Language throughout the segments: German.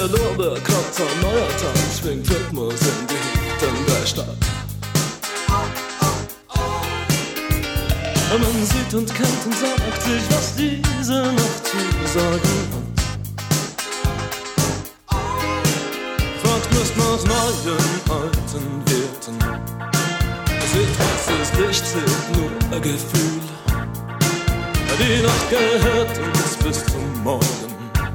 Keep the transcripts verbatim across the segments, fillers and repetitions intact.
der Lorbeerkratzer, neuer Tag, schwingt Rhythmus in die Hüften der Stadt. Man sieht und kennt und sagt sich, was diese Nacht zu sagen hat. Fragt nicht nach neuen, alten Werten. Seht, was ist Licht, seht nur ein Gefühl. Die Nacht gehört uns bis zum Morgen.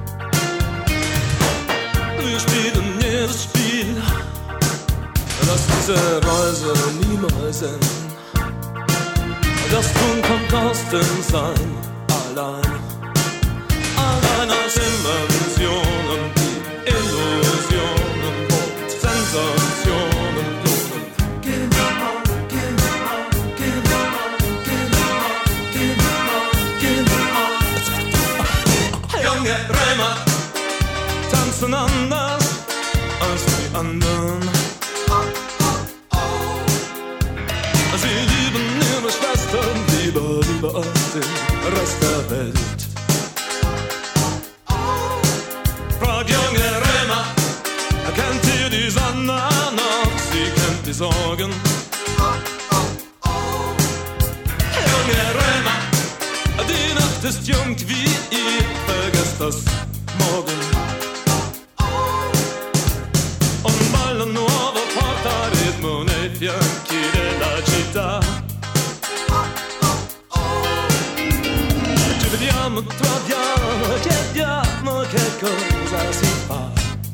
Wir spielen jedes Spiel, lass diese Reise niemals enden. Das Tun kommt aus dem Sein allein. Allein aus Dimensionen, die Illusionen und Sensationen lohnen. Genau, genau, genau, genau, genau, genau. Junge Römer tanzen anders als die anderen. Sie lieben ihre Schwestern lieber, lieber als den Rest der Welt. Frag junge Römer, kennt ihr die Sonne noch? Sie kennt die Sorgen. Junge Römer, die Nacht ist jung wie ihr, vergesst das morgen. Un ballo nuovo porta ritmo nei fianchi della città. Ci vediamo, troviamo, chiediamo che cosa si fa.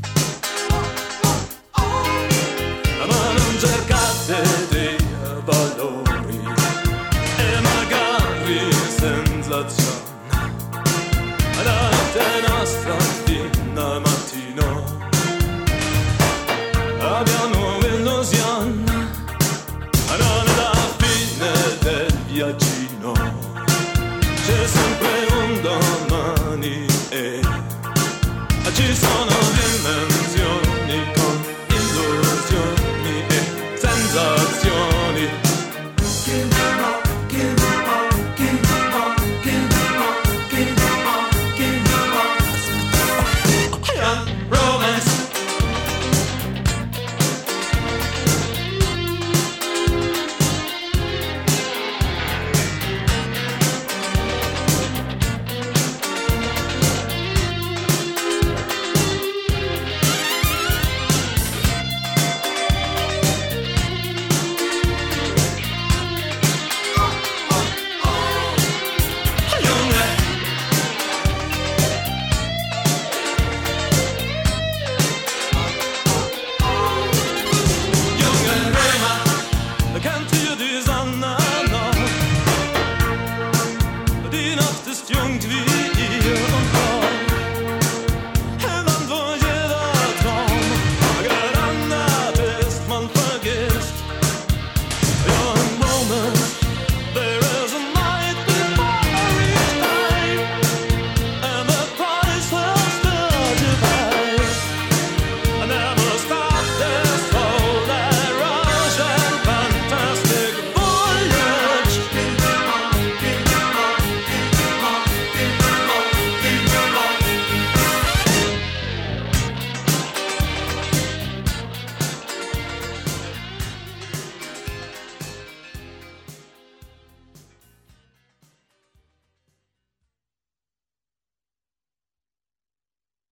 Ma non cercate dei valori e magari sensazioni. La notte è nostra fino al mattino. Abbiamo illusione, ma non è la fine del viaggino. C'è sempre un domani e ci sono dimensioni con illusioni e sensazioni. Give me more, give me more, give me more, give me more, give me more, give me more. Young romance. Kennt ihr die Sonne noch? Die Nacht ist jung wie